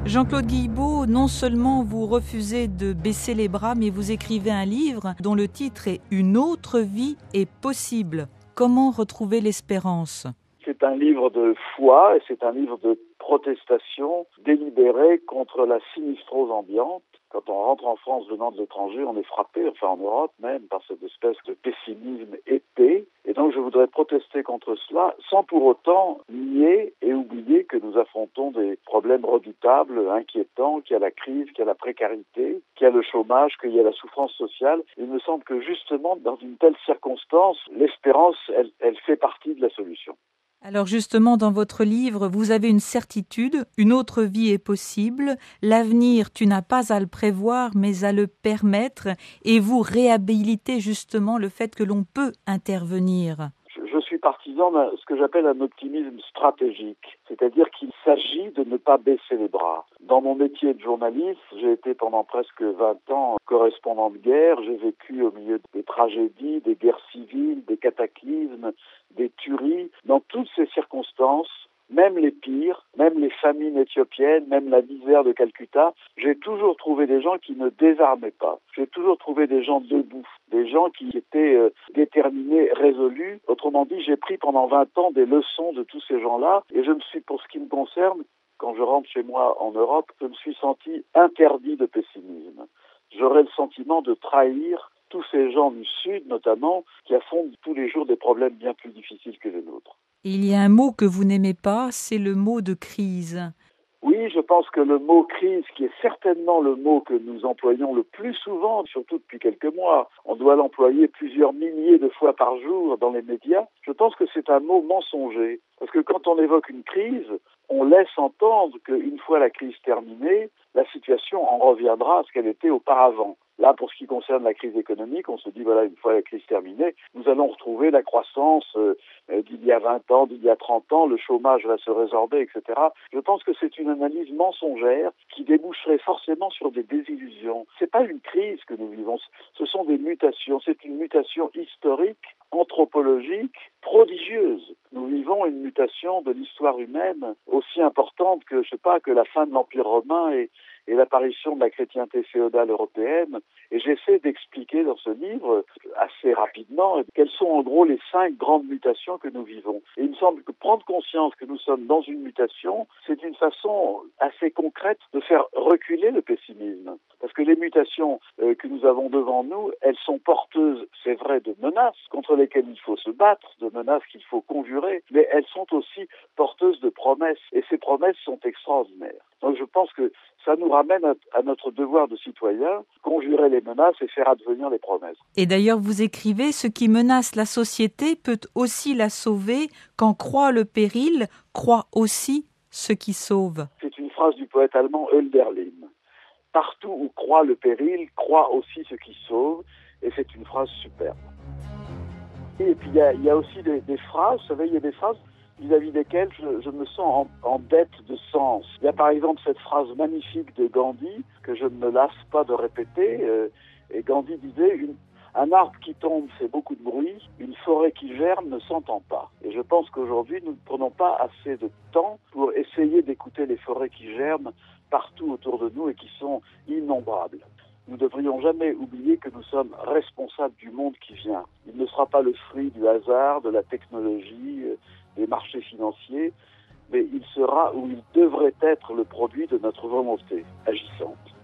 Jean-Claude Guilbeault, non seulement vous refusez de baisser les bras, mais vous écrivez un livre dont le titre est « Une autre vie est possible ». Comment retrouver l'espérance ? C'est un livre de foi et c'est un livre de protestation délibérée contre la sinistrose ambiante. Quand on rentre en France venant de l'étranger, on est frappé, enfin en Europe même, par cette espèce de pessimisme épais. Et donc je voudrais protester contre cela sans pour autant nier et oublier que nous affrontons des problèmes redoutables, inquiétants, qu'il y a la crise, qu'il y a la précarité, qu'il y a le chômage, qu'il y a la souffrance sociale. Il me semble que justement, dans une telle circonstance, l'espérance, elle fait partie de la solution. Alors justement, dans votre livre, vous avez une certitude, une autre vie est possible, l'avenir, tu n'as pas à le prévoir, mais à le permettre, et vous réhabilitez justement le fait que l'on peut intervenir. Je suis partisan de ce que j'appelle un optimisme stratégique, c'est-à-dire qu'il s'agit de ne pas baisser les bras. Dans mon métier de journaliste, j'ai été pendant presque 20 ans correspondant de guerre, j'ai vécu au milieu des tragédies, des guerres civiles, des cataclysmes, des tueries. Dans toutes ces circonstances, même les pires, même les famines éthiopiennes, même la misère de Calcutta, j'ai toujours trouvé des gens qui ne désarmaient pas. J'ai toujours trouvé des gens debout, des gens qui étaient déterminés, résolus. Autrement dit, j'ai pris pendant 20 ans des leçons de tous ces gens-là et je me suis, pour ce qui me concerne, quand je rentre chez moi en Europe, je me suis senti interdit de pessimisme. J'aurais le sentiment de trahir tous ces gens du Sud, notamment, qui affrontent tous les jours des problèmes bien plus difficiles que les nôtres. Et il y a un mot que vous n'aimez pas, c'est le mot de crise. Oui, je pense que le mot crise, qui est certainement le mot que nous employons le plus souvent, surtout depuis quelques mois, on doit l'employer plusieurs milliers de fois par jour dans les médias, je pense que c'est un mot mensonger. Parce que quand on évoque une crise, on laisse entendre qu'une fois la crise terminée, la situation en reviendra à ce qu'elle était auparavant. Là, pour ce qui concerne la crise économique, on se dit, voilà, une fois la crise terminée, nous allons retrouver la croissance d'il y a 20 ans, d'il y a 30 ans, le chômage va se résorber, etc. Je pense que c'est une analyse mensongère qui déboucherait forcément sur des désillusions. C'est pas une crise que nous vivons, ce sont des mutations. C'est une mutation historique, anthropologique, prodigieuse. Nous vivons une mutation de l'histoire humaine aussi importante que, que la fin de l'Empire romain et l'apparition de la chrétienté féodale européenne. Et j'essaie d'expliquer dans ce livre, assez rapidement, quelles sont en gros les 5 grandes mutations que nous vivons. Et il me semble que prendre conscience que nous sommes dans une mutation, c'est une façon assez concrète de faire reculer le pessimisme. Parce que les mutations que nous avons devant nous, elles sont porteuses, c'est vrai, de menaces contre lesquelles il faut se battre, de menaces qu'il faut conjurer, mais elles sont aussi porteuses de promesses. Et ces promesses sont extraordinaires. Donc je pense que ça nous ramène à notre devoir de citoyen, conjurer les menaces et faire advenir les promesses. Et d'ailleurs, vous écrivez, ce qui menace la société peut aussi la sauver. Quand croit le péril, croit aussi ce qui sauve. C'est une phrase du poète allemand Hölderlin. Partout où croit le péril, croit aussi ce qui sauve. Et c'est une phrase superbe. Et puis il y a aussi des phrases, vous savez, il y a des phrases vis-à-vis desquelles je me sens en dette de sens. Il y a par exemple cette phrase magnifique de Gandhi que je ne me lasse pas de répéter. Et Gandhi disait un arbre qui tombe fait beaucoup de bruit, une forêt qui germe ne s'entend pas. Et je pense qu'aujourd'hui, nous ne prenons pas assez de temps pour essayer d'écouter les forêts qui germent partout autour de nous et qui sont innombrables. Nous ne devrions jamais oublier que nous sommes responsables du monde qui vient. Il ne sera pas le fruit du hasard, de la technologie, des marchés financiers, mais il sera ou il devrait être le produit de notre volonté agissante.